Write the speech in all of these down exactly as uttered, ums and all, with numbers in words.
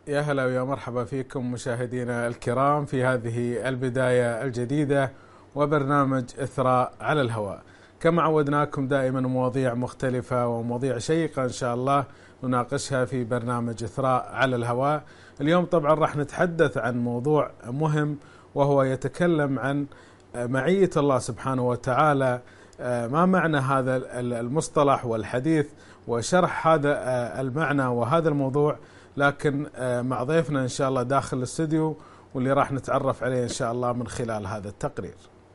يا هلا ويا مرحبا فيكم مشاهدينا الكرام في هذه البداية الجديدة وبرنامج إثراء على الهواء. كما عودناكم دائما مواضيع مختلفة ومواضيع شيقة إن شاء الله نناقشها في برنامج إثراء على الهواء. اليوم طبعا راح نتحدث عن موضوع مهم، وهو يتكلم عن معية الله سبحانه وتعالى. ما معنى هذا المصطلح والحديث وشرح هذا المعنى وهذا الموضوع، لكن مع ضيفنا إن شاء الله داخل الاستوديو، واللي راح نتعرف عليه إن شاء الله من خلال هذا التقرير.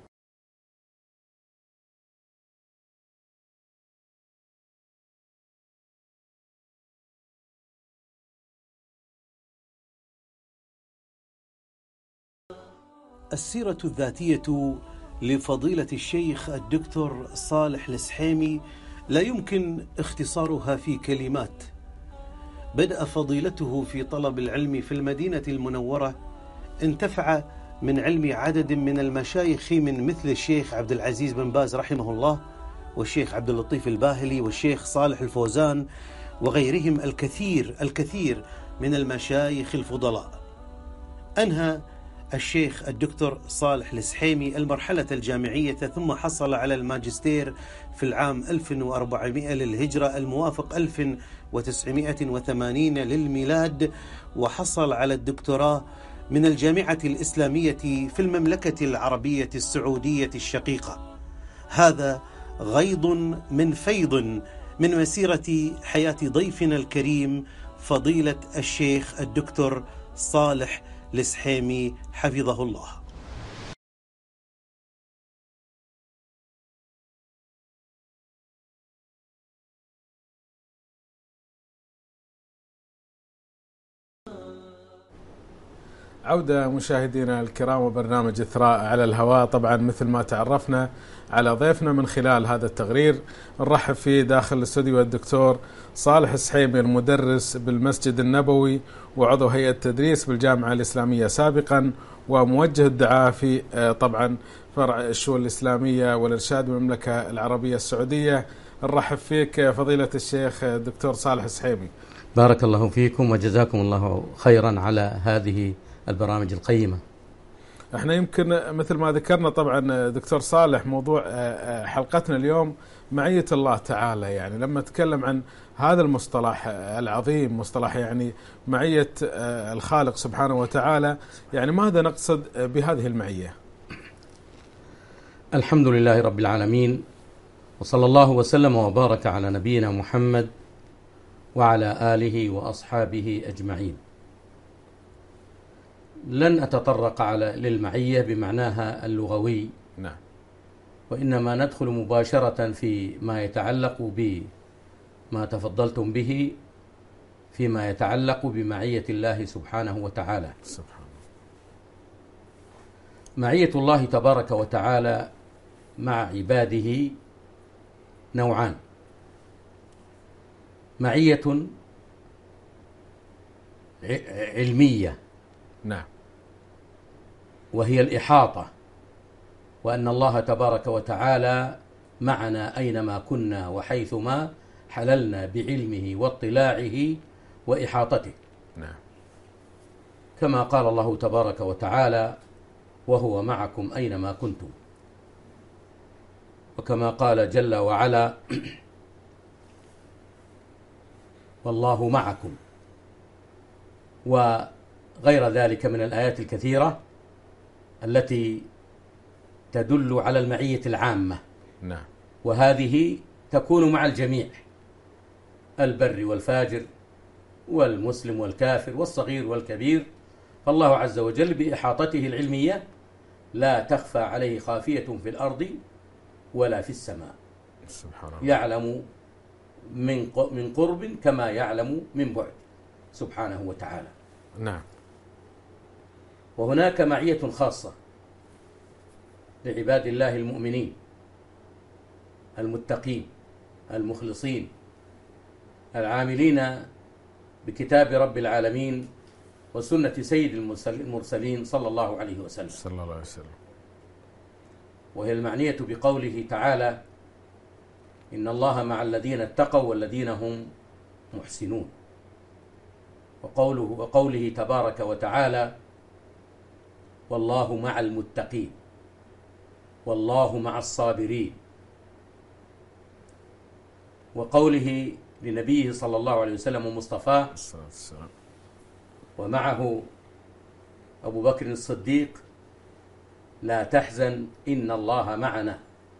السيرة الذاتية لفضيلة الشيخ الدكتور صالح السحيمي لا يمكن اختصارها في كلمات. بدأ فضيلته في طلب العلم في المدينة المنورة، انتفع من علم عدد من المشايخ من مثل الشيخ عبد العزيز بن باز رحمه الله، والشيخ عبد اللطيف الباهلي، والشيخ صالح الفوزان، وغيرهم الكثير الكثير من المشايخ الفضلاء. أنهى الشيخ الدكتور صالح السحيمي المرحلة الجامعية، ثم حصل على الماجستير في العام ألف وأربعمائة للهجرة الموافق ألف وتسعمائة وثمانين للميلاد، وحصل على الدكتوراه من الجامعة الإسلامية في المملكة العربية السعودية الشقيقة. هذا غيض من فيض من مسيرة حياة ضيفنا الكريم فضيلة الشيخ الدكتور صالح السحيمي حفظه الله. عودة مشاهدينا الكرام وبرنامج إثراء على الهواء. طبعا مثل ما تعرفنا على ضيفنا من خلال هذا التقرير، نرحب فيه داخل الاستوديو الدكتور صالح السحيمي، المدرس بالمسجد النبوي وعضو هيئة تدريس بالجامعة الإسلامية سابقا، وموجه الدعاء في طبعا فرع الشؤون الإسلامية والإرشاد بالمملكة العربية السعودية. نرحب فيك فضيلة الشيخ الدكتور صالح السحيمي. بارك الله فيكم وجزاكم الله خيرا على هذه البرامج القيمة. احنا يمكن مثل ما ذكرنا طبعا دكتور صالح، موضوع حلقتنا اليوم معية الله تعالى. يعني لما نتكلم عن هذا المصطلح العظيم، مصطلح يعني معية الخالق سبحانه وتعالى، يعني ماذا نقصد بهذه المعية؟ الحمد لله رب العالمين، وصلى الله وسلم وبارك على نبينا محمد وعلى آله وأصحابه أجمعين. لن أتطرق على للمعية بمعناها اللغوي، نعم، وإنما ندخل مباشرة في ما يتعلق بما تفضلتم به، فيما يتعلق بمعية الله سبحانه وتعالى. سبحانه. معية الله تبارك وتعالى مع عباده نوعان: معية علمية، نعم، وهي الإحاطة، وأن الله تبارك وتعالى معنا أينما كنا وحيثما حللنا بعلمه واطلاعه وإحاطته، نعم، كما قال الله تبارك وتعالى: وهو معكم أينما كنتم. وكما قال جل وعلا: والله معكم، وغير ذلك من الآيات الكثيرة التي تدل على المعية العامة. نعم. وهذه تكون مع الجميع، البر والفاجر والمسلم والكافر والصغير والكبير. فالله عز وجل بإحاطته العلمية لا تخفى عليه خافية في الأرض ولا في السماء. سبحان الله. يعلم من من قرب كما يعلم من بعد سبحانه وتعالى. نعم. وهناك معية خاصة لعباد الله المؤمنين المتقين المخلصين العاملين بكتاب رب العالمين وسنة سيد المرسلين صلى الله عليه وسلم صلى الله عليه وسلم. وهي المعنية بقوله تعالى: إن الله مع الذين اتقوا والذين هم محسنون. وقوله, وقوله تبارك وتعالى: والله مع المتقين والله مع الصابرين، وقوله لنبيه صلى الله عليه وسلم ومصطفاه ومعه أبو بكر الصديق: لا تحزن إن الله معنا،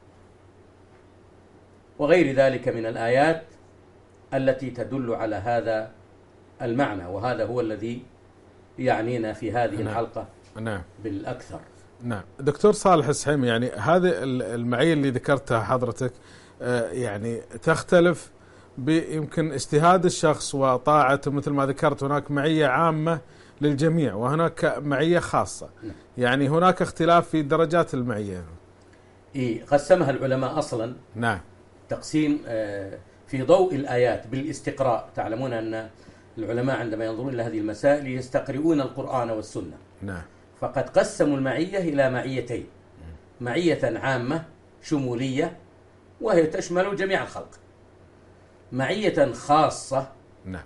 وغير ذلك من الآيات التي تدل على هذا المعنى، وهذا هو الذي يعنينا في هذه نعم. الحلقة نعم. بالأكثر. نعم. دكتور صالح السحيمي، يعني هذه المعية اللي ذكرتها حضرتك يعني تختلف بيمكن اجتهاد الشخص وطاعته، مثل ما ذكرت هناك معية عامة للجميع وهناك معية خاصة. نعم. يعني هناك اختلاف في درجات المعية. إيه، قسمها العلماء أصلا نعم تقسيم في ضوء الآيات بالاستقراء. تعلمون أن العلماء عندما ينظرون إلى هذه المسائل يستقرؤون القرآن والسنة. نعم. فقد قسموا المعية إلى معيتين: معية عامة شمولية وهي تشمل جميع الخلق، معية خاصة نعم.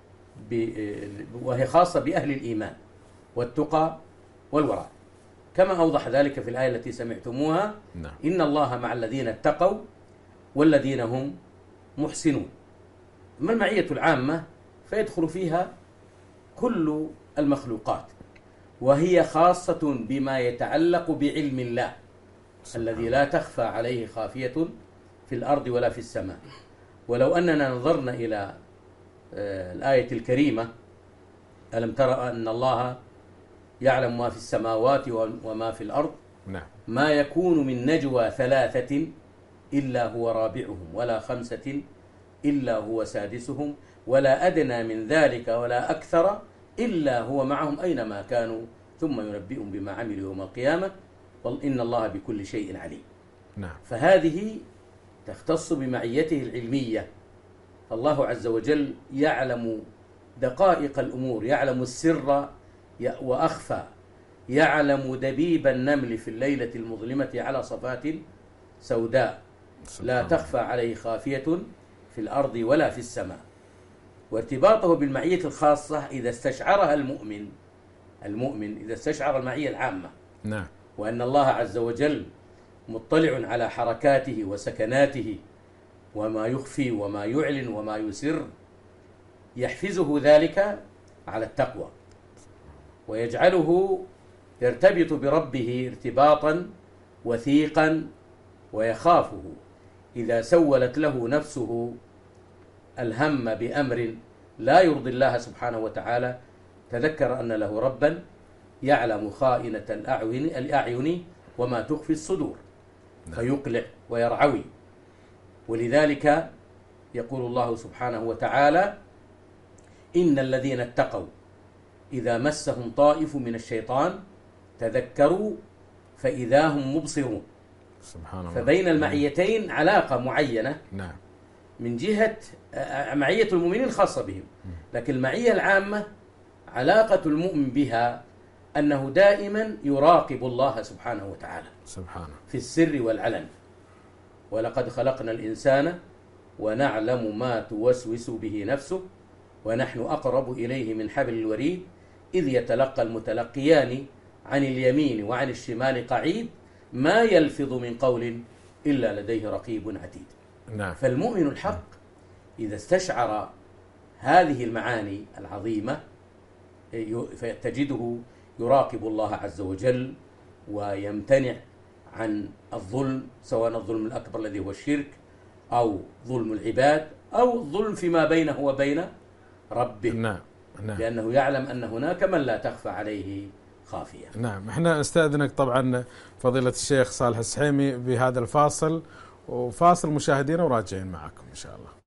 وهي خاصة بأهل الإيمان والتقى والورع، كما أوضح ذلك في الآية التي سمعتموها: نعم. إن الله مع الذين اتقوا والذين هم محسنون. أما المعية العامة فيدخل فيها كل المخلوقات، وهي خاصة بما يتعلق بعلم الله الذي لا تخفى عليه خافية في الأرض ولا في السماء. ولو أننا نظرنا إلى الآية الكريمة: ألم ترى أن الله يعلم ما في السماوات وما في الأرض نعم. ما يكون من نجوى ثلاثة إلا هو رابعهم ولا خمسة إلا هو سادسهم ولا أدنى من ذلك ولا أكثر إلا هو معهم أينما كانوا ثم ينبئهم بما عملوا يوم القيامة إن الله بكل شيء عليم. نعم. فهذه تختص بمعيته العلمية. الله عز وجل يعلم دقائق الأمور، يعلم السر وأخفى، يعلم دبيب النمل في الليلة المظلمة على صفات سوداء لا تخفى عليه خافية في الأرض ولا في السماء. وارتباطه بالمعية الخاصة إذا استشعرها المؤمن المؤمن إذا استشعر المعية العامة نعم. وأن الله عز وجل مطلع على حركاته وسكناته وما يخفي وما يعلن وما يسر، يحفزه ذلك على التقوى ويجعله يرتبط بربه ارتباطا وثيقا ويخافه. إذا سولت له نفسه الهم بأمر لا يرضي الله سبحانه وتعالى تذكر أن له ربا يعلم خائنة الأعين وما تخفي الصدور فيقلع ويرعوي. ولذلك يقول الله سبحانه وتعالى: إن الذين اتقوا إذا مسهم طائف من الشيطان تذكروا فإذا هم مبصرون. سبحان الله. فبين المعيتين علاقة معينة نعم. من جهة معية المؤمنين خاصة بهم، لكن المعية العامة علاقة المؤمن بها أنه دائما يراقب الله سبحانه وتعالى سبحانه في السر والعلن. ولقد خلقنا الإنسان ونعلم ما توسوس به نفسه ونحن أقرب إليه من حبل الوريد إذ يتلقى المتلقيان عن اليمين وعن الشمال قعيد ما يلفظ من قول إلا لديه رقيب عتيد. نعم. فالمؤمن الحق إذا استشعر هذه المعاني العظيمة فتجده يراقب الله عز وجل ويمتنع عن الظلم، سواء الظلم الأكبر الذي هو الشرك أو ظلم العباد أو الظلم فيما بينه وبين ربه. نعم. نعم. لأنه يعلم أن هناك من لا تخفى عليه خافية. نعم. احنا نستأذنك طبعا فضيلة الشيخ صالح السحيمي بهذا الفاصل، وفاصل مشاهدينا وراجعين معكم إن شاء الله.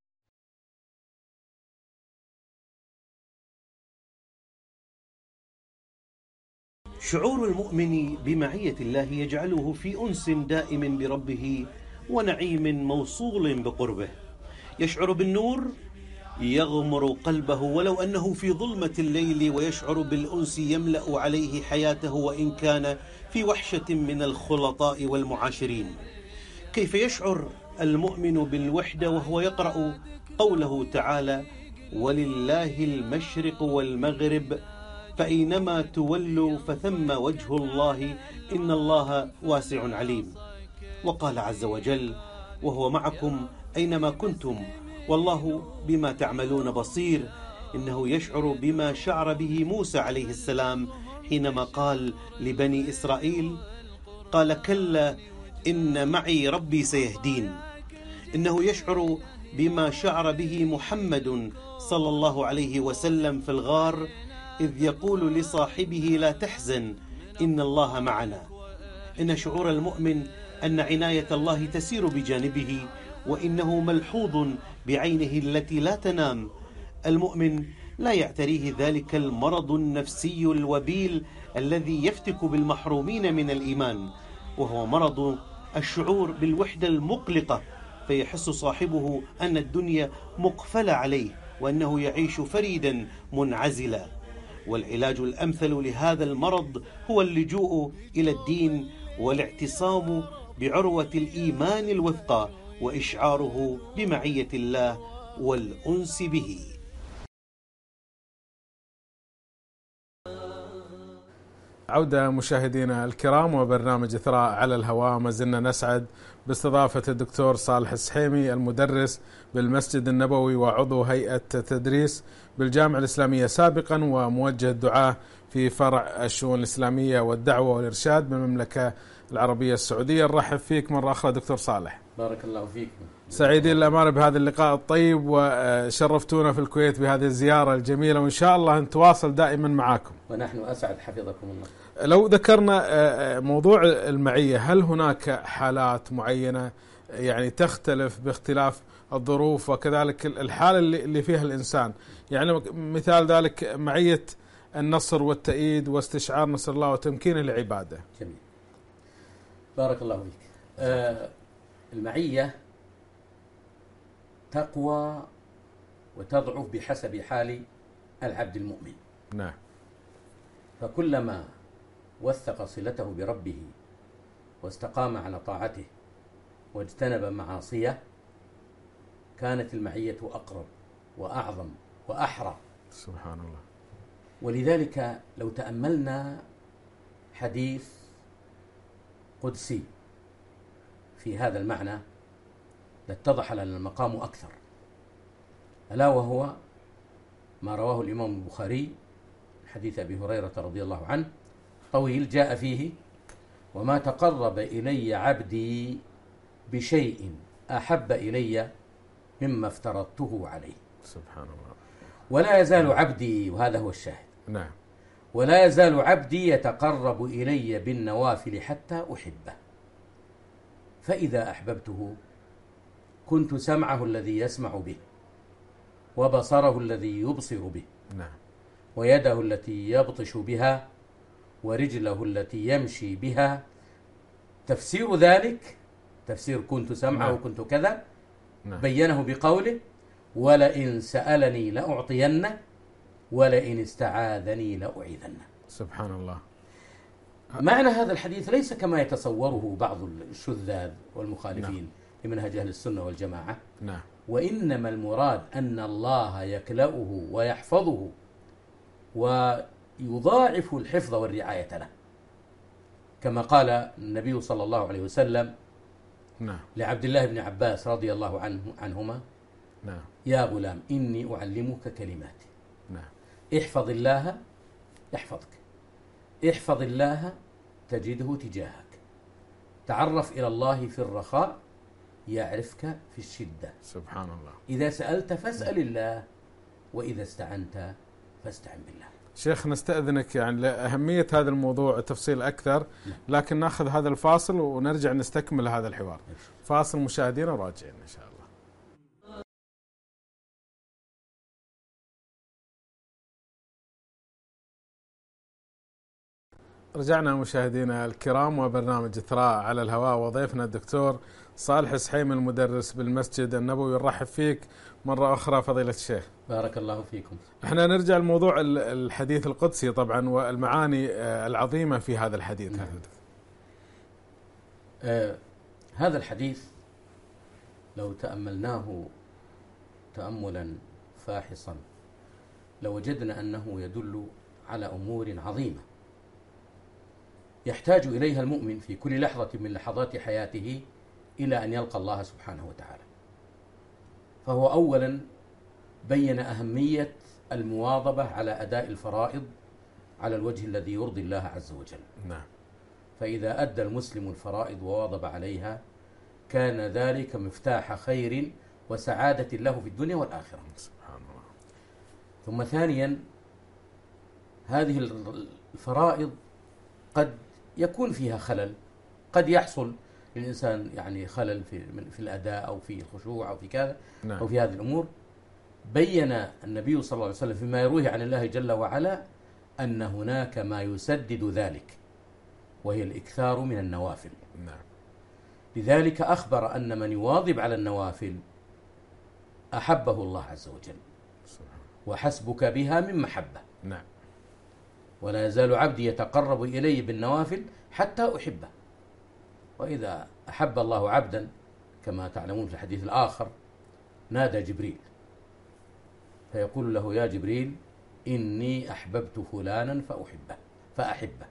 شعور المؤمن بمعية الله يجعله في أنس دائم بربه ونعيم موصول بقربه، يشعر بالنور يغمر قلبه ولو أنه في ظلمة الليل، ويشعر بالأنس يملأ عليه حياته وإن كان في وحشة من الخلطاء والمعاشرين. كيف يشعر المؤمن بالوحدة وهو يقرأ قوله تعالى: ولله المشرق والمغرب فأينما تولوا فثم وجه الله إن الله واسع عليم. وقال عز وجل: وهو معكم أينما كنتم والله بما تعملون بصير. إنه يشعر بما شعر به موسى عليه السلام حينما قال لبني إسرائيل: قال كلا إن معي ربي سيهدين. إنه يشعر بما شعر به محمد صلى الله عليه وسلم في الغار إذ يقول لصاحبه: لا تحزن إن الله معنا. إن شعور المؤمن أن عناية الله تسير بجانبه، وإنه ملحوظ بعينه التي لا تنام. المؤمن لا يعتريه ذلك المرض النفسي الوبيل الذي يفتك بالمحرومين من الإيمان، وهو مرض الشعور بالوحدة المقلقة، فيحس صاحبه أن الدنيا مقفلة عليه وأنه يعيش فريدا منعزلا. والعلاج الأمثل لهذا المرض هو اللجوء إلى الدين والاعتصام بعروة الإيمان الوثقى وإشعاره بمعية الله والأنس به. عودة مشاهدينا الكرام وبرنامج إثراء على الهواء. ما زلنا نسعد باستضافة الدكتور صالح السحيمي المدرس بالمسجد النبوي وعضو هيئة تدريس بالجامعة الإسلامية سابقا وموجه الدعاة في فرع الشؤون الإسلامية والدعوة والإرشاد بالمملكة العربية السعودية. نرحب فيك مرة أخرى دكتور صالح. بارك الله فيك. سعيدين الأمانة بهذا اللقاء الطيب، وشرفتونا في الكويت بهذه الزيارة الجميلة، وإن شاء الله نتواصل دائما معكم. ونحن أسعد حفظكم الله. لو ذكرنا موضوع المعية، هل هناك حالات معينة يعني تختلف باختلاف الظروف وكذلك الحالة اللي فيها الإنسان؟ يعني مثال ذلك معية النصر والتأييد واستشعار نصر الله وتمكينه لعباده. جميل، بارك الله فيك. آه المعية تقوى وتضعف بحسب حال العبد المؤمن. نعم. فكلما وثق صلته بربه واستقام على طاعته واجتنب معاصيه كانت المعية أقرب وأعظم وأحرى. سبحان الله. ولذلك لو تأملنا حديث قدسي في هذا المعنى لاتضح لنا المقام أكثر، ألا وهو ما رواه الإمام البخاري حديث أبي هريرة رضي الله عنه طويل، جاء فيه: وما تقرب إلي عبدي بشيء أحب إلي مما افترضته عليه. سبحان الله. ولا يزال عبدي، وهذا هو الشاهد، نعم، ولا يزال عبدي يتقرب إلي بالنوافل حتى أحبه، فإذا أحببته كنت سمعه الذي يسمع به، وبصره الذي يبصر به، نعم، ويده التي يبطش بها، ورجله التي يمشي بها. تفسير ذلك تفسير كنت سمعه نعم. وكنت كذا، نعم. بينه بقوله: ولئن سألني لأعطينه ولئن استعاذني لأعيذنه. سبحان الله. معنى هذا الحديث ليس كما يتصوره بعض الشذاذ والمخالفين نعم. لمنهج أهل السنة والجماعة. نعم. وإنما المراد أن الله يكلأه ويحفظه ويضاعف الحفظ والرعاية له، كما قال النبي صلى الله عليه وسلم نعم. لعبد الله بن عباس رضي الله عنه عنهما: نعم. يا غلام إني أعلمك كلمات، نعم. احفظ الله يحفظك، احفظ الله تجده تجاهك، تعرف إلى الله في الرخاء يعرفك في الشدة. سبحان الله. إذا سألت فاسأل الله، وإذا استعنت فاستعن بالله. شيخ نستأذنك يعني لأهمية هذا الموضوع تفصيل أكثر، لكن نأخذ هذا الفاصل ونرجع نستكمل هذا الحوار. فاصل مشاهدينا وراجعين إن شاء الله. رجعنا مشاهدينا الكرام وبرنامج إثراء على الهواء، وضيفنا الدكتور صالح السحيمي المدرس بالمسجد النبوي. نرحب فيك مرة أخرى فضيلة الشيخ. بارك الله فيكم. احنا نرجع لموضوع الحديث القدسي طبعا والمعاني العظيمة في هذا الحديث. نعم. آه هذا الحديث لو تأملناه تأملا فاحصا لوجدنا أنه يدل على أمور عظيمة يحتاج إليها المؤمن في كل لحظة من لحظات حياته إلى أن يلقى الله سبحانه وتعالى. فهو أولا بين أهمية المواظبة على أداء الفرائض على الوجه الذي يرضي الله عز وجل. نعم. فإذا أدى المسلم الفرائض وواظب عليها كان ذلك مفتاح خير وسعادة له في الدنيا والآخرة. سبحان الله. ثم ثانيا هذه الفرائض قد يكون فيها خلل، قد يحصل للإنسان يعني خلل في في الأداء أو في الخشوع أو في كذا. نعم. أو في هذه الأمور. بين النبي صلى الله عليه وسلم فيما يرويه عن الله جل وعلا أن هناك ما يسدد ذلك، وهي الإكثار من النوافل. نعم. لذلك أخبر أن من يواظب على النوافل أحبه الله عز وجل، وحسبك بها من محبة. نعم. ولا يزال عبدي يتقرب إلي بالنوافل حتى أحبه. وإذا أحب الله عبدا كما تعلمون في الحديث الآخر نادى جبريل فيقول له: يا جبريل إني أحببت فلانا فأحبه فأحبه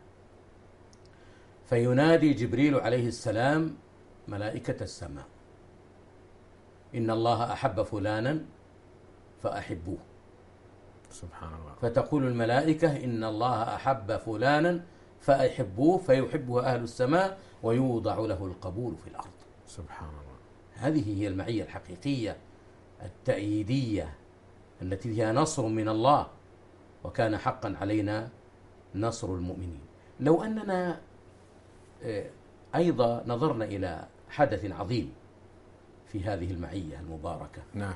فينادي جبريل عليه السلام ملائكة السماء: إن الله أحب فلانا فأحبوه. سبحان الله. فتقول الملائكة: إن الله أحب فلانا فأحبوه، فيحبه أهل السماء ويوضع له القبول في الأرض. سبحان الله. هذه هي المعية الحقيقية التأييدية التي فيها نصر من الله، وكان حقا علينا نصر المؤمنين. لو أننا أيضا نظرنا إلى حدث عظيم في هذه المعية المباركة. نعم.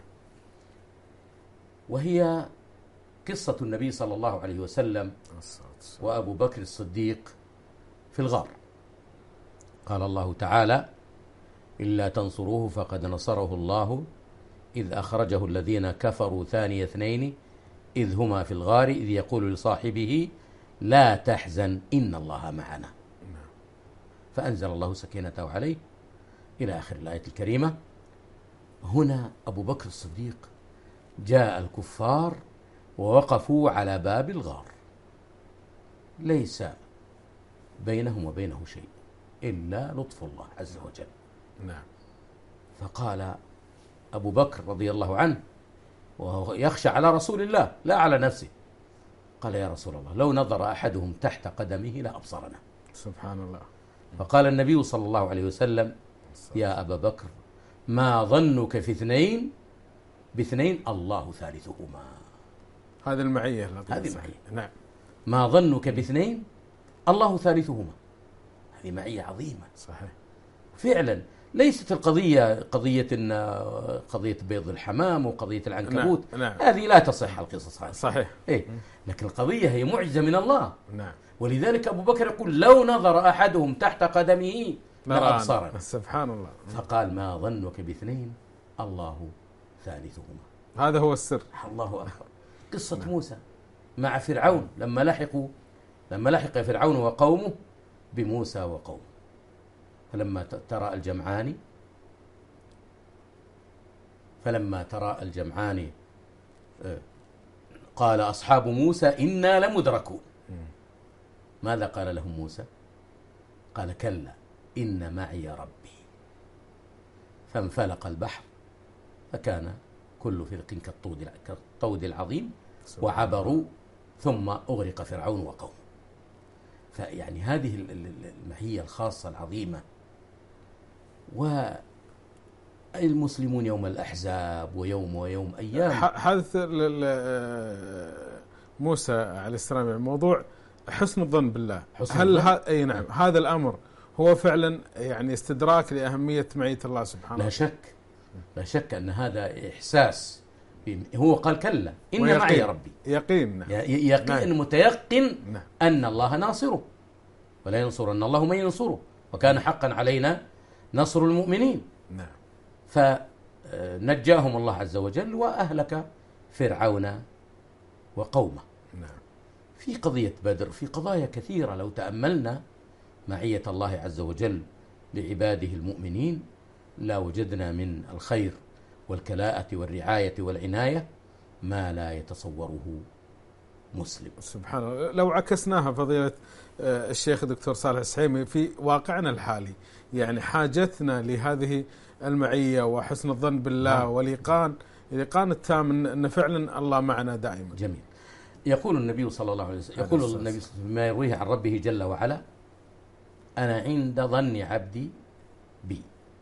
وهي قصة النبي صلى الله عليه وسلم وأبو بكر الصديق في الغار. قال الله تعالى: إلا تنصروه فقد نصره الله إذ أخرجه الذين كفروا ثاني اثنين إذ هما في الغار إذ يقول لصاحبه لا تحزن إن الله معنا. فأنزل الله سكينته عليه إلى آخر الآية الكريمة. هنا أبو بكر الصديق جاء الكفار ووقفوا على باب الغار، ليس بينهم وبينه شيء إلا لطف الله عز وجل. نعم. فقال أبو بكر رضي الله عنه وهو يخشى على رسول الله لا على نفسه، قال: يا رسول الله لو نظر أحدهم تحت قدمه لأبصرنا. سبحان الله. فقال النبي صلى الله عليه وسلم: يا أبا بكر ما ظنك في اثنين باثنين الله ثالثهما. هذه المعية. هذه المعية. نعم. ما ظنك باثنين الله ثالثهما. هذه معية عظيمة. صحيح. فعلا ليست القضية قضية إن قضية بيض الحمام وقضية العنكبوت. نعم. نعم. هذه لا تصح القصص هذه. صحيح. إيه؟ لكن القضية هي معجزة من الله. نعم. ولذلك أبو بكر يقول: لو نظر أحدهم تحت قدمه لأبصرنا. سبحان الله. فقال: ما ظنك باثنين الله ثالثهما. هذا هو السر. الله أكبر. قصة نعم. موسى مع فرعون لما لحقوا لما لحق فرعون وقومه بموسى وقومه، فلما ترى الجمعان فلما ترى الجمعان قال أصحاب موسى إنا لمدركون. ماذا قال لهم موسى؟ قال: كلا إن معي ربي. فانفلق البحر فكان كل فرق كالطود العظيم وعبروا ثم أغرق فرعون وقومه. فيعني هذه المعية الخاصة العظيمة. والمسلمون يوم الأحزاب ويوم ويوم أيام. حدث موسى عليه السلام يعني موضوع حسن الظن بالله. حسن هل الظن؟ ها أي نعم. هذا الأمر هو فعلا يعني استدراك لأهمية معية الله سبحانه. لا شك لا شك أن هذا إحساس. هو قال: كلا إن معي ربي. يقين. نعم. يقين نعم. متيقن نعم. أن الله ناصره، ولا ينصر أن الله من ينصره، وكان حقا علينا نصر المؤمنين. نعم. فنجاهم الله عز وجل وأهلك فرعون وقومه. نعم. في قضية بدر في قضايا كثيرة لو تأملنا معية الله عز وجل لعباده المؤمنين لا وجدنا من الخير والكلاءة والرعاية والعناية ما لا يتصوره مسلم. سبحان الله. لو عكسناها فضيلة الشيخ الدكتور صالح السحيمي في واقعنا الحالي، يعني حاجتنا لهذه المعية وحسن الظن بالله والإيقان الإيقان التام أن فعلا الله معنا دائما. جميل. يقول النبي صلى الله عليه وسلم يقول النبي صلى الله عليه وسلم ما يرويه عن ربه جل وعلا: أنا عند ظن عبدي بي،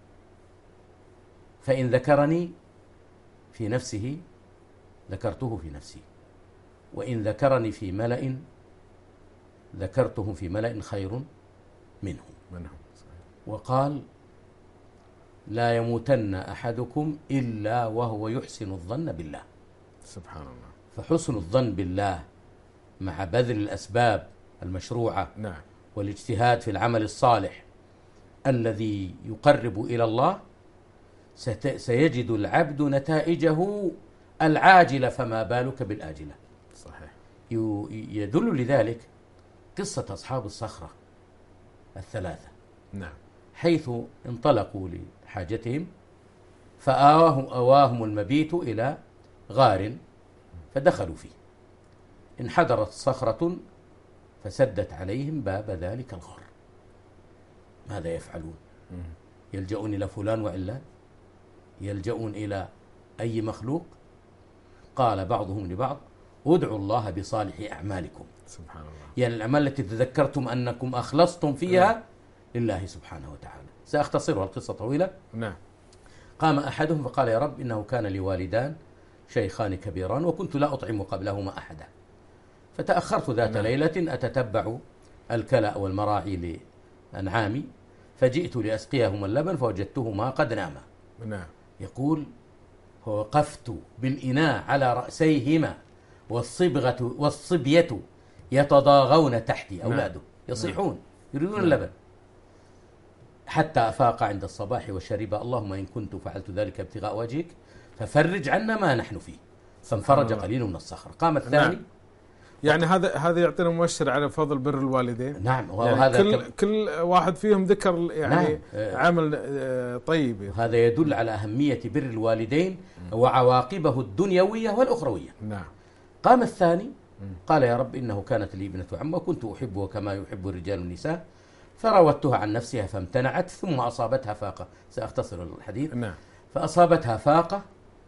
فإن ذكرني في نفسه ذكرته في نفسي، وإن ذكرني في ملأ ذكرته في ملأ خير منه. منهم. وقال: لا يموتن أحدكم إلا وهو يحسن الظن بالله. سبحان الله. فحسن الظن بالله مع بذل الأسباب المشروعة نعم. والاجتهاد في العمل الصالح الذي يقرب إلى الله سيجد العبد نتائجه العاجلة، فما بالك بالآجلة. صحيح. يدل لذلك قصة أصحاب الصخرة الثلاثة. نعم. حيث انطلقوا لحاجتهم فآواهم أواهم المبيت إلى غار فدخلوا فيه، انحدرت صخرة فسدت عليهم باب ذلك الغار. ماذا يفعلون؟ يلجؤون إلى فلان وعلان؟ يلجؤون إلى أي مخلوق؟ قال بعضهم لبعض: ادعوا الله بصالح أعمالكم. سبحان الله. يعني الأعمال التي تذكرتم أنكم أخلصتم فيها لله سبحانه وتعالى. سأختصرها، القصة طويلة. نعم. قام أحدهم فقال: يا رب، إنه كان لي والدان شيخان كبيران وكنت لا أطعم قبلهما أحدا، فتأخرت ذات نعم. ليلة أتتبع الكلأ والمراعي لأنعامي، فجئت لأسقيهما اللبن فوجدتهما قد ناما. نعم. يقول: فوقفت بالإناء على رأسيهما والصبغة والصبية يتضاغون تحتي، أولاده يصيحون يريدون اللبن، حتى أفاق عند الصباح وشرب. اللهم إن كنت فعلت ذلك ابتغاء وجهك ففرج عنا ما نحن فيه. فانفرج قليل من الصخر. قام الثاني. نعم. يعني هذا هذا يعطينا مؤشر على فضل بر الوالدين. نعم. وهذا يعني كل كل واحد فيهم ذكر يعني نعم. عمل طيب. هذا يدل على أهمية بر الوالدين وعواقبه الدنيوية والأخروية. نعم. قام الثاني قال: يا رب، إنه كانت لي ابنة عم وكنت أحبها كما يحب الرجال النساء، فراودتها عن نفسها فامتنعت، ثم أصابتها فاقة. سأختصر الحديث. نعم. فأصابتها فاقة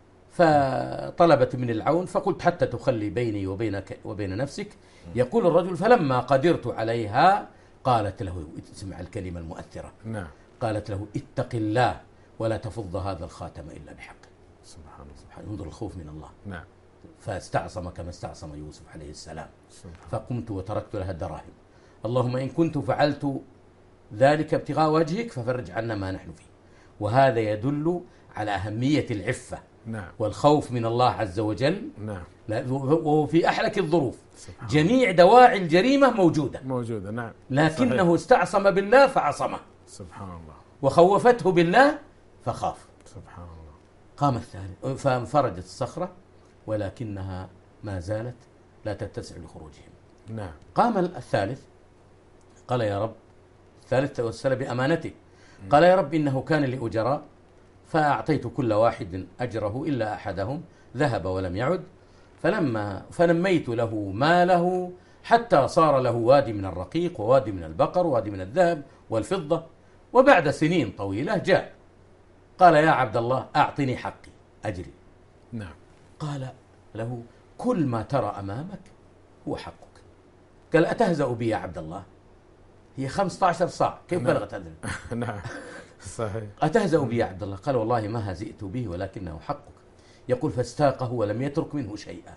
فطلبت من العون، فقلت: حتى تخلي بيني وبينك وبين نفسك. يقول الرجل: فلما قدرت عليها قالت له، اسمع الكلمة المؤثرة. نعم. قالت له: اتق الله ولا تفض هذا الخاتم إلا بحقه. سبحان الله. سبحان. انظر الخوف من الله. نعم. فاستعصم كما استعصم يوسف عليه السلام. سبحان. فقمت وتركت لها الدراهم. اللهم إن كنت فعلت ذلك ابتغاء وجهك ففرج عنا ما نحن فيه. وهذا يدل على أهمية العفة. نعم. والخوف من الله عز وجل. نعم. وفي أحلك الظروف. جميع دواعي الجريمة موجودة موجودة. نعم. لكنه صحيح. استعصم بالله فعصمه. سبحان الله. وخوفته بالله فخاف. سبحان الله. قام الثالث فانفرجت الصخرة ولكنها ما زالت لا تتسع لخروجهم. نعم. قام الثالث قال: يا رب، الثالث توسل بأمانته، قال: يا رب، إنه كان لي أجراء فأعطيت كل واحد أجره إلا أحدهم ذهب ولم يعد، فلما فنميت له ماله حتى صار له وادي من الرقيق ووادي من البقر ووادي من الذهب والفضة. وبعد سنين طويلة جاء قال: يا عبد الله، أعطني حقي أجري. نعم. قال له: كل ما ترى أمامك هو حقك. قال: أتهزأ بي يا عبد الله؟ هي خمسة عشر صاع، كيف نعم. بلغت هذا؟ نعم. صحيح. أتهزأ بي يا عبد الله؟ قال: والله ما هزئت به ولكنه حقك. يقول: فاستاقه ولم يترك منه شيئا.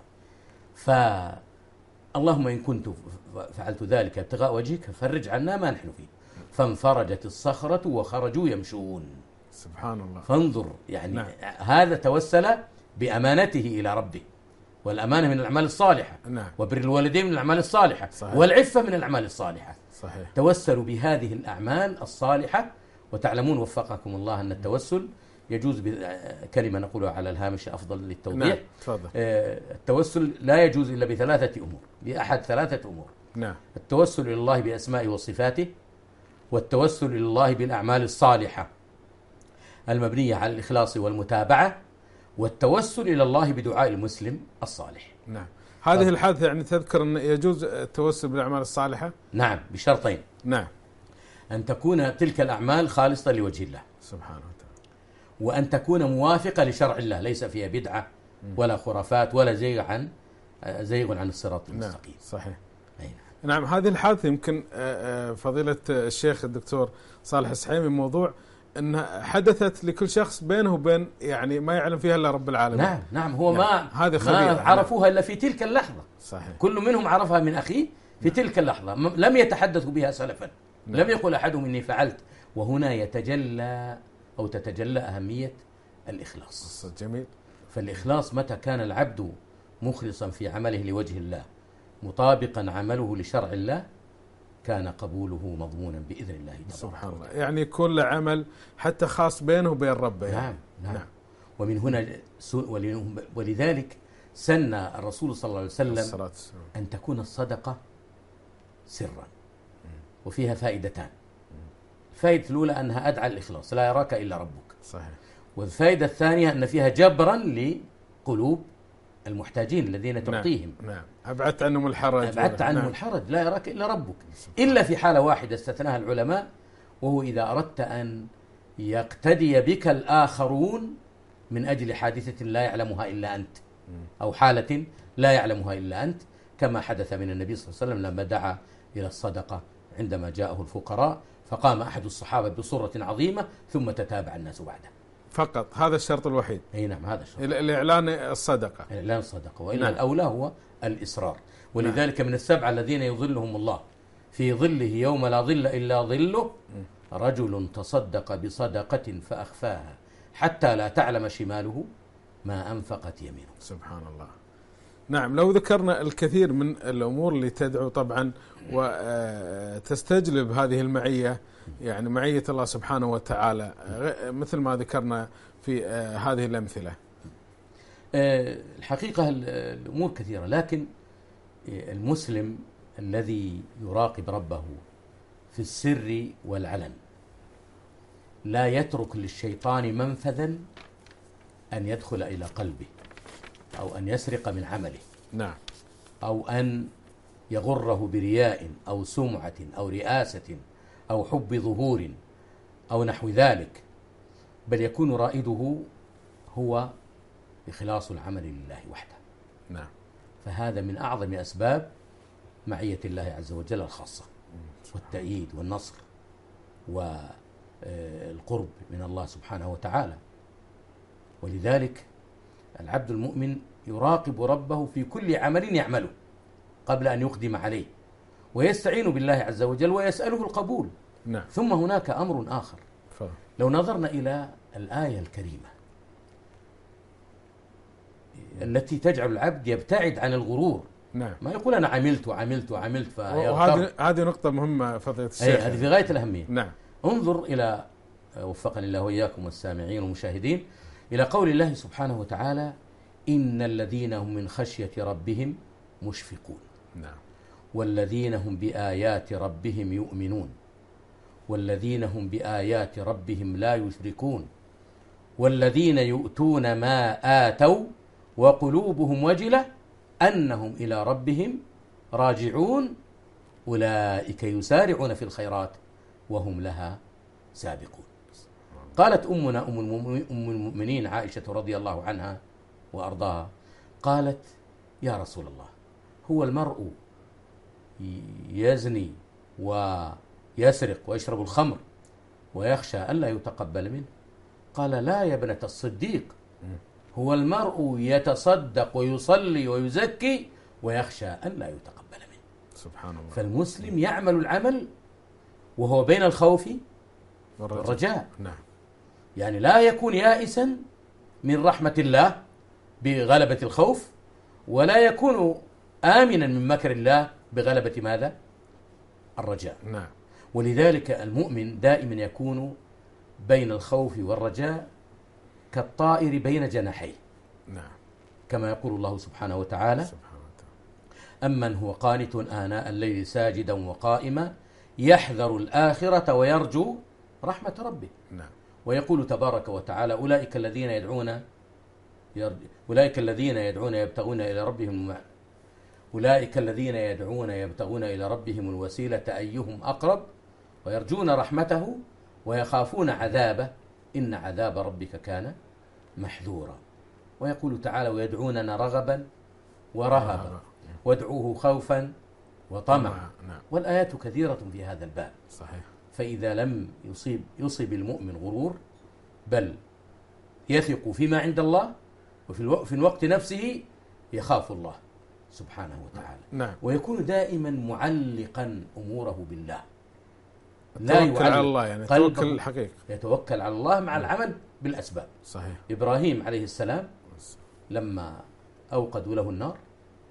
فاللهم إن كنت فعلت ذلك ابتغاء وجهك ففرج عنا ما نحن فيه. فانفرجت الصخرة وخرجوا يمشون. سبحان الله. فانظر يعني نعم. هذا توسل بأمانته إلى ربه، والأمانة من الأعمال الصالحة. نعم. وبر الوالدين من الأعمال الصالحة. صحيح. والعفة من الأعمال الصالحة. صحيح. توسلوا بهذه الأعمال الصالحة. وتعلمون وفقكم الله أن التوسل يجوز بكلمة نقولها على الهامش أفضل للتوضيح. نعم. تفضل. التوسل لا يجوز إلا بثلاثة أمور، بأحد ثلاثة أمور. نعم. التوسل إلى الله بأسمائه وصفاته، والتوسل إلى الله بالأعمال الصالحة المبنية على الإخلاص والمتابعة، والتوسل إلى الله بدعاء المسلم الصالح. نعم. هذه طيب. الحادثة يعني تذكر أن يجوز التوسل بالأعمال الصالحة؟ نعم، بشرطين. نعم. أن تكون تلك الأعمال خالصة لوجه الله سبحانه وتعالى، وأن تكون موافقة لشرع الله، ليس فيها بدعة ولا خرافات ولا زيغ عن زيغ عن الصراط المستقيم. نعم صحيح. أي. نعم. هذه الحادثة يمكن فضيلة الشيخ الدكتور صالح السحيمي موضوع أنها حدثت لكل شخص بينه وبين يعني ما يعلم فيها إلا رب العالمين. نعم نعم. هو نعم. ما هذه ما عرفوها إلا في تلك اللحظة. صحيح. كل منهم عرفها من أخيه في تلك اللحظة، لم يتحدثوا بها سلفا. نعم. لم يقل أحدهم إني فعلت. وهنا يتجلى أو تتجلى أهمية الإخلاص. جميل. فالإخلاص متى كان العبد مخلصا في عمله لوجه الله مطابقا عمله لشرع الله كان قبوله مضمونا بإذن الله تعالى. سبحان الله. يعني كل عمل حتى خاص بينه وبين ربه. نعم نعم, نعم. ومن هنا ولذلك سن الرسول صلى الله عليه وسلم أن تكون الصدقة سرا، وفيها فائدتان. الفائدة الأولى أنها أدعى الإخلاص، لا يراك إلا ربك. صحيح. والفائدة الثانية أن فيها جبرا لقلوب المحتاجين الذين تعطيهم. نعم. نعم. أبعدت عنهم الحرج. أبعدت عنهم نعم. الحرج، لا يراك إلا ربك. إلا في حالة واحدة استثناها العلماء، وهو إذا أردت أن يقتدي بك الآخرون من أجل حادثة لا يعلمها إلا أنت، أو حالة لا يعلمها إلا أنت، كما حدث من النبي صلى الله عليه وسلم لما دعا إلى الصدقة عندما جاءه الفقراء، فقام أحد الصحابة بصورة عظيمة ثم تتابع الناس بعده. فقط هذا الشرط الوحيد. أي نعم، هذا الشرط. الإعلان الصدقة. الإعلان الصدقة، وإلا نعم. الأولى هو الإصرار. ولذلك نعم. من السبعة الذين يظلهم الله في ظله يوم لا ظل إلا ظله رجل تصدق بصدقة فأخفاها حتى لا تعلم شماله ما أنفقت يمينه. سبحان الله. نعم. لو ذكرنا الكثير من الأمور اللي تدعو طبعا وتستجلب هذه المعية، يعني معية الله سبحانه وتعالى، مثل ما ذكرنا في هذه الأمثلة. الحقيقة الأمور كثيرة، لكن المسلم الذي يراقب ربه في السر والعلن لا يترك للشيطان منفذا أن يدخل إلى قلبه أو أن يسرق من عمله. نعم. أو أن يغره برياء أو سمعة أو رئاسة أو حب ظهور أو نحو ذلك، بل يكون رائده هو إخلاص العمل لله وحده. نعم. فهذا من أعظم أسباب معية الله عز وجل الخاصة، والتأييد والنصر والقرب من الله سبحانه وتعالى. ولذلك العبد المؤمن يراقب ربه في كل عمل يعمله قبل أن يقدم عليه، ويستعين بالله عز وجل ويسأله القبول. نعم. ثم هناك أمر آخر. فهم. لو نظرنا إلى الآية الكريمة التي تجعل العبد يبتعد عن الغرور. نعم. ما يقول أنا عملت وعملت وعملت وهذه هذه نقطة مهمة فضيلة الشيخ. هذه في غاية الأهمية. نعم. انظر إلى، وفقني الله وإياكم والسامعين والمشاهدين، إلى قول الله سبحانه وتعالى: إن الذين هم من خشية ربهم مشفقون. نعم. والذين هم بآيات ربهم يؤمنون، والذين هم بآيات ربهم لا يشركون، والذين يؤتون ما آتوا وقلوبهم وجلة أنهم إلى ربهم راجعون أولئك يسارعون في الخيرات وهم لها سابقون. قالت أمنا أم المؤمنين عائشة رضي الله عنها وأرضاها، قالت: يا رسول الله، هو المرء يزني ويسرق ويشرب الخمر ويخشى ألا يتقبل منه؟ قال: لا يا ابنة الصديق، هو المرء يتصدق ويصلي ويزكي ويخشى ألا يتقبل منه. سبحان الله. فالمسلم يعمل العمل وهو بين الخوف والرجاء. نعم. يعني لا يكون يائسا من رحمة الله بغلبة الخوف، ولا يكون آمنا من مكر الله بغلبة ماذا؟ الرجاء. نعم. ولذلك المؤمن دائما يكون بين الخوف والرجاء كالطائر بين جناحيه. نعم. كما يقول الله سبحانه وتعالى: سبحانه وتعالى: أمن هو قانت آناء الليل ساجدا وقائما يحذر الآخرة ويرجو رحمة ربه. نعم. ويقول تبارك وتعالى: أولئك الذين يدعون أولئك الذين يدعون يبتغون إلى ربهم أولئك الذين يدعون يبتغون إلى ربهم الوسيلة أيهم أقرب ويرجون رحمته ويخافون عذابه إن عذاب ربك كان محذورا. ويقول تعالى ويدعوننا رغبا ورهبا وادعوه خوفا وطمعا. والآيات كثيرة في هذا الباب. صحيح. فإذا لم يصيب يصيب المؤمن غرور بل يثق فيما عند الله وفي الوقت نفسه يخاف الله سبحانه وتعالى. نعم. ويكون دائما معلقا أموره بالله، لا يتوكل على الله، يعني توكل الحقيقة، يتوكل على الله مع العمل بالأسباب. صحيح. إبراهيم عليه السلام لما أوقدوا له النار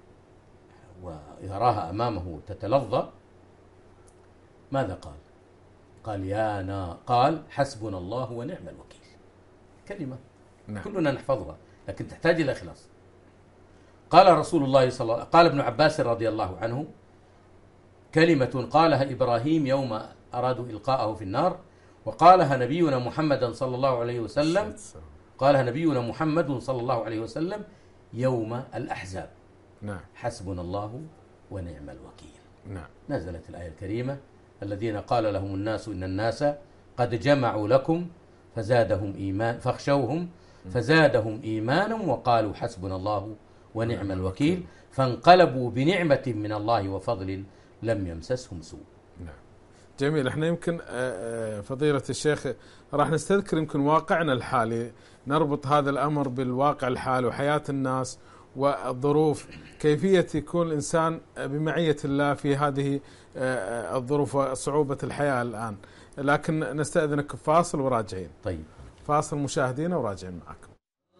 ويراها أمامه تتلظى ماذا قال؟ قال يا نار، قال حسبنا الله ونعم الوكيل. كلمة نعم. كلنا نحفظها لكن تحتاج إلى إخلاص. قال رسول الله صلى الله عليه وسلم، قال ابن عباس رضي الله عنه كلمة قالها إبراهيم يوم أرادوا إلقاءه في النار، وقالها نبينا محمد صلى الله عليه وسلم قالها نبينا محمد صلى الله عليه وسلم يوم الأحزاب. نعم. حسبنا الله ونعم الوكيل. نعم. نزلت الآية الكريمة الذين قال لهم الناس إن الناس قد جمعوا لكم فزادهم إيمان فاخشوهم فزادهم إيمانا وقالوا حسبنا الله ونعم الوكيل فانقلبوا بنعمة من الله وفضل لم يمسسهم سوء. نعم. جميل. احنا يمكن فضيلة الشيخ راح نستذكر يمكن واقعنا الحالي، نربط هذا الأمر بالواقع الحالي وحياة الناس والظروف، كيفية يكون الإنسان بمعية الله في هذه الظروف وصعوبة الحياة الآن. لكن نستأذنك فاصل وراجعين. طيب. فاصل مشاهدينا وراجعين معكم.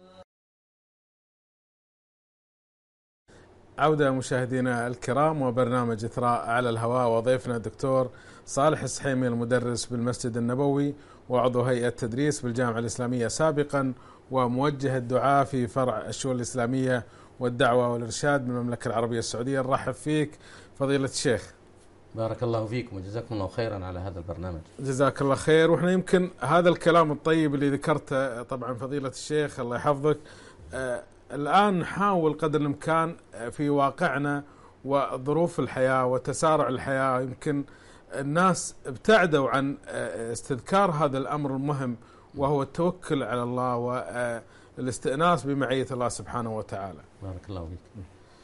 عودة مشاهدينا الكرام وبرنامج إثراء على الهواء، وضيفنا الدكتور صالح السحيمي المدرس بالمسجد النبوي وعضو هيئة تدريس بالجامعة الإسلامية سابقا وموجه الدعاء في فرع الشؤون الإسلامية والدعوة والإرشاد من المملكة العربية السعودية. نرحب فيك فضيلة الشيخ. بارك الله فيكم وجزاكم الله خيرا على هذا البرنامج. جزاك الله خير. وإحنا يمكن هذا الكلام الطيب اللي ذكرته طبعا فضيلة الشيخ الله يحفظك، آه الآن نحاول قدر الإمكان في واقعنا وظروف الحياة وتسارع الحياة، يمكن الناس ابتعدوا عن استذكار هذا الأمر المهم وهو التوكل على الله والاستئناس بمعية الله سبحانه وتعالى. بارك الله فيك.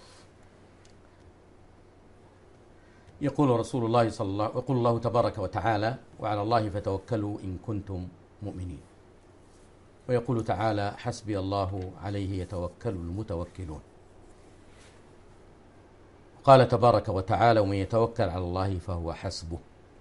يقول رسول الله صلى الله يقول الله تبارك وتعالى وعلى الله فتوكلوا إن كنتم مؤمنين. ويقول تعالى حسبي الله عليه يتوكل المتوكلون. قال تبارك وتعالى ومن يتوكل على الله فهو حسبه.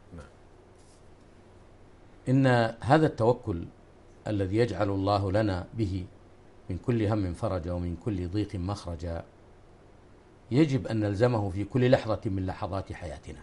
إن هذا التوكل الذي يجعل الله لنا به من كل هم فرجا ومن كل ضيق مخرجا يجب أن نلزمه في كل لحظة من لحظات حياتنا.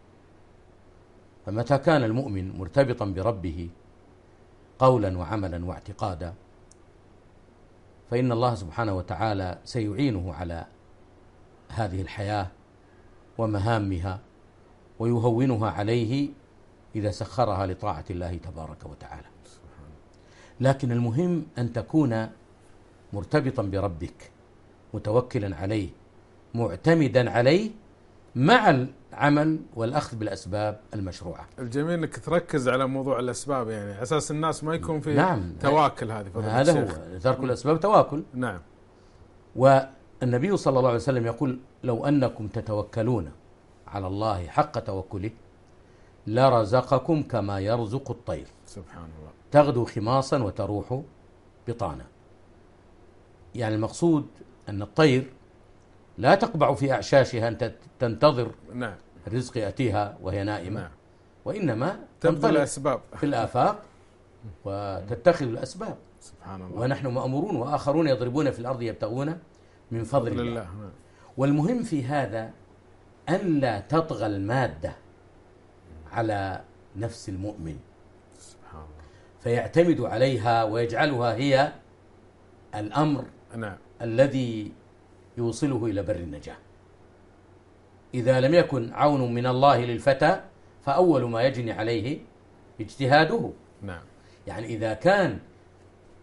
فمتى كان المؤمن مرتبطا بربه قولا وعملا واعتقادا فإن الله سبحانه وتعالى سيعينه على هذه الحياة ومهامها ويهونها عليه إذا سخرها لطاعة الله تبارك وتعالى. لكن المهم أن تكون مرتبطا بربك متوكلا عليه معتمدا عليه مع العمل والأخذ بالأسباب المشروعة. الجميل أنك تركز على موضوع الأسباب، يعني أساس الناس ما يكون في نعم. تواكل. هذه هذا هو ترك الأسباب تواكل. نعم. والنبي صلى الله عليه وسلم يقول لو أنكم تتوكلون على الله حق توكله لرزقكم كما يرزق الطير سبحان الله تغدو خماصا وتروح بطانا. يعني المقصود أن الطير لا تقبع في أعشاشها أن تنتظر نعم. الرزق يأتيها وهي نائمة. نعم. وإنما تنطلق الأسباب في الآفاق وتتخذ الأسباب. سبحان الله. ونحن مأمورون وآخرون يضربون في الأرض يبتغون من فضل الله, الله. نعم. والمهم في هذا أن لا تطغى المادة على نفس المؤمن سبحان الله. فيعتمد عليها ويجعلها هي الأمر نعم. الذي يوصله إلى بر النجاة. إذا لم يكن عون من الله للفتى فأول ما يجني عليه اجتهاده. نعم. يعني إذا كان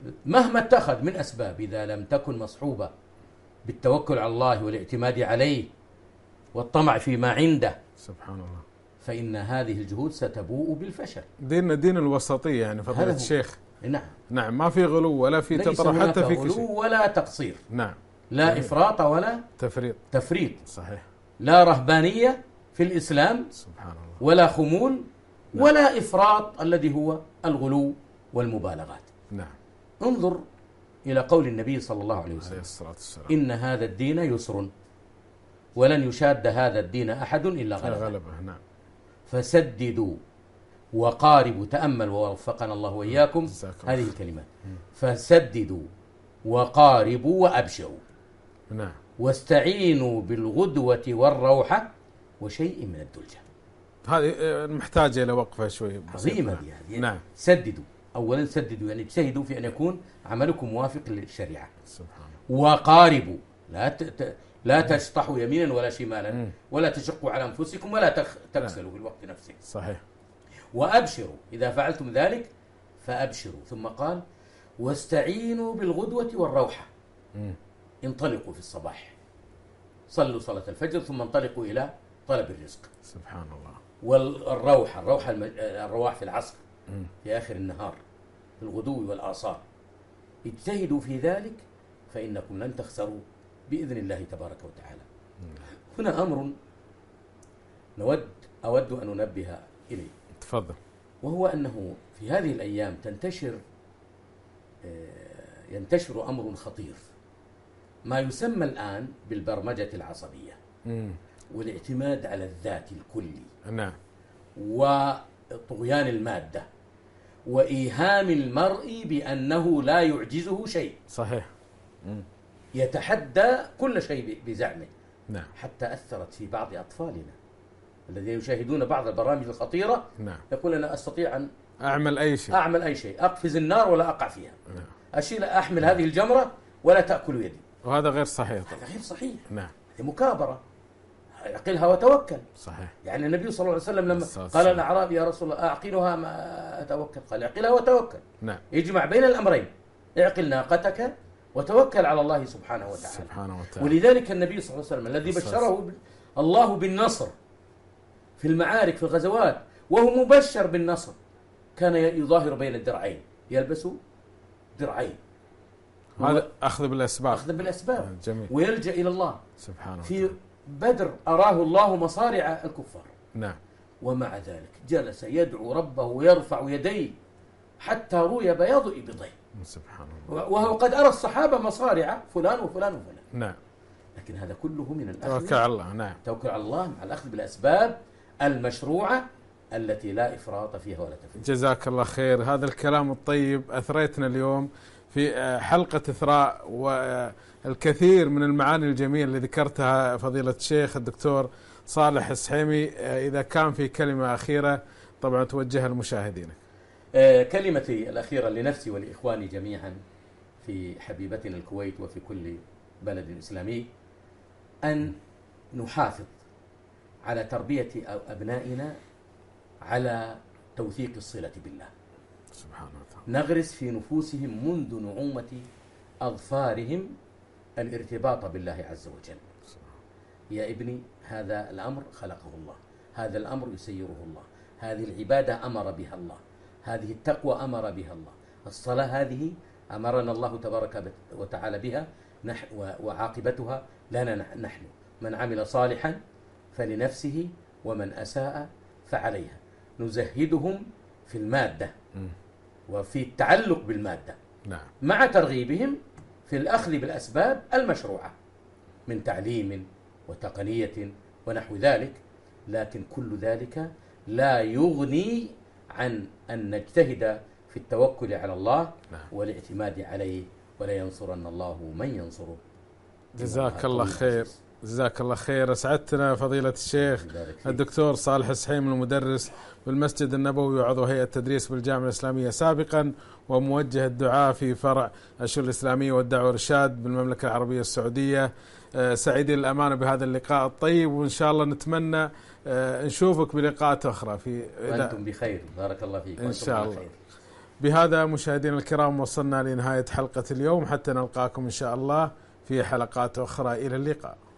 مهما اتخذ من أسباب إذا لم تكن مصحوبة بالتوكل على الله والاعتماد عليه والطمع فيما عنده سبحان الله، فإن هذه الجهود ستبوء بالفشل. ديننا دين الوسطية يعني فضيلة الشيخ. نعم نعم، ما في غلو ولا في تطرف حتى في كل شيء، غلو ولا تقصير. نعم، لا إفراط ولا تفريط تفريط. صحيح. لا رهبانية في الإسلام سبحان الله، ولا خمول، نعم. ولا إفراط الذي هو الغلو والمبالغات. نعم. انظر إلى قول النبي صلى الله عليه وسلم: عليه الصلاة والسلام: إن هذا الدين يسر ولن يشاد هذا الدين أحد إلا غلبه. غلبه. نعم. فسددوا وقاربوا. تأمل ووفقنا الله وإياكم هذه الكلمات: فسددوا وقاربوا وأبشروا. نعم. واستعينوا بالغدوة والروحة وشيء من الدلجة. هذه محتاجة إلى وقفة شوي عظيمة دي هذه. نعم. سددوا، أولا سددوا يعني اجتهدوا في أن يكون عملكم موافق للشريعة. سبحان الله. وقاربوا، لا ت... لا تشطحوا يمينا ولا شمالا، مم. ولا تشقوا على أنفسكم ولا تخ... تكسلوا في الوقت نفسه. صحيح. وأبشروا، إذا فعلتم ذلك فأبشروا. ثم قال: واستعينوا بالغدوة والروحة. مم. انطلقوا في الصباح، صلوا صلاة الفجر، ثم انطلقوا إلى طلب الرزق. سبحان الله. والروحة، الروحة الم... الرواح في العصر، مم. في آخر النهار، في الغدو والآصال. اجتهدوا في ذلك فإنكم لن تخسروا بإذن الله تبارك وتعالى. مم. هنا أمر نود أود أن أنبه إليه. تفضل. وهو أنه في هذه الأيام تنتشر ينتشر أمر خطير، ما يسمى الآن بالبرمجة العصبية. مم. والاعتماد على الذات الكلي. نعم. وطغيان المادة، وإيهام المرء بأنه لا يعجزه شيء. صحيح. مم. يتحدى كل شيء بزعمه. نعم. حتى أثرت في بعض أطفالنا الذين يشاهدون بعض البرامج الخطيرة. نعم. يقول: أنا أستطيع أن أعمل أي شيء أعمل أي شيء، أقفز النار ولا أقع فيها. نعم. أشيل أحمل هذه الجمرة ولا تأكل يدي. وهذا غير صحيح. هذا غير صحيح. نعم. هذه مكابرة. اعقلها وتوكل. صحيح. يعني النبي صلى الله عليه وسلم لما الصلاة قال الأعرابي: يا رسول الله أعقلها ما أتوكل، قال: اعقلها وتوكل. نعم. اجمع بين الأمرين، اعقل ناقتك وتوكل على الله سبحانه وتعالى. سبحانه وتعالى. ولذلك النبي صلى الله عليه وسلم الذي بشره الله بالنصر في المعارك في الغزوات، وهو مبشر بالنصر، كان يظاهر بين الدرعين، يلبس درعين. هذا أخذ بالأسباب. أخذ بالأسباب. جميل. ويلجأ إلى الله. سبحانه في وتعالى. بدر أراه الله مصارع الكفار. نعم. ومع ذلك جلس يدعو ربه ويرفع يديه حتى روي بياض إبطيه. سبحان الله. وهو قد أرى الصحابة مصارع فلان وفلان وفلان. نعم. لكن هذا كله من الأخذ توكل على الله. نعم. توكل على الله مع الأخذ بالأسباب المشروعة التي لا إفراط فيها ولا تفريط. جزاك الله خير. هذا الكلام الطيب أثريتنا اليوم في حلقة إثراء، والكثير من المعاني الجميلة اللي ذكرتها فضيلة الشيخ الدكتور صالح السحيمي. إذا كان في كلمة أخيرة طبعا توجهها لمشاهدينك. كلمتي الأخيرة لنفسي ولإخواني جميعا في حبيبتنا الكويت وفي كل بلد إسلامي، أن نحافظ على تربية أبنائنا على توثيق الصلة بالله سبحانه وتعالى. نغرس في نفوسهم منذ نعومة أظفارهم الارتباط بالله عز وجل. يا ابني، هذا الأمر خلقه الله، هذا الأمر يسيره الله، هذه العبادة أمر بها الله، هذه التقوى أمر بها الله، الصلاة هذه أمرنا الله تبارك وتعالى بها، وعاقبتها لنا نحن، من عمل صالحا فلنفسه ومن أساء فعليها. نزهدهم في المادة وفي التعلق بالمادة، نعم، مع ترغيبهم في الأخذ بالأسباب المشروعة من تعليم وتقنية ونحو ذلك، لكن كل ذلك لا يغني عن أن نجتهد في التوكل على الله والاعتماد عليه، ولا ينصرن الله من ينصره. جزاك الله خير. جزاك الله خير. أسعدتنا فضيلة الشيخ الدكتور صالح السحيمي، المدرس بالمسجد النبوي وعضو هيئة التدريس بالجامعة الإسلامية سابقا، وموجه الدعاء في فرع الشؤون الإسلامية والدعوة والإرشاد بالمملكة العربية السعودية. سعيدين الأمانة بهذا اللقاء الطيب، وإن شاء الله نتمنى نشوفك بلقاءات أخرى في وأنتم بخير. بارك الله فيكم. إن شاء الله. بهذا مشاهدينا الكرام وصلنا لنهاية حلقة اليوم، حتى نلقاكم إن شاء الله في حلقات أخرى، إلى اللقاء.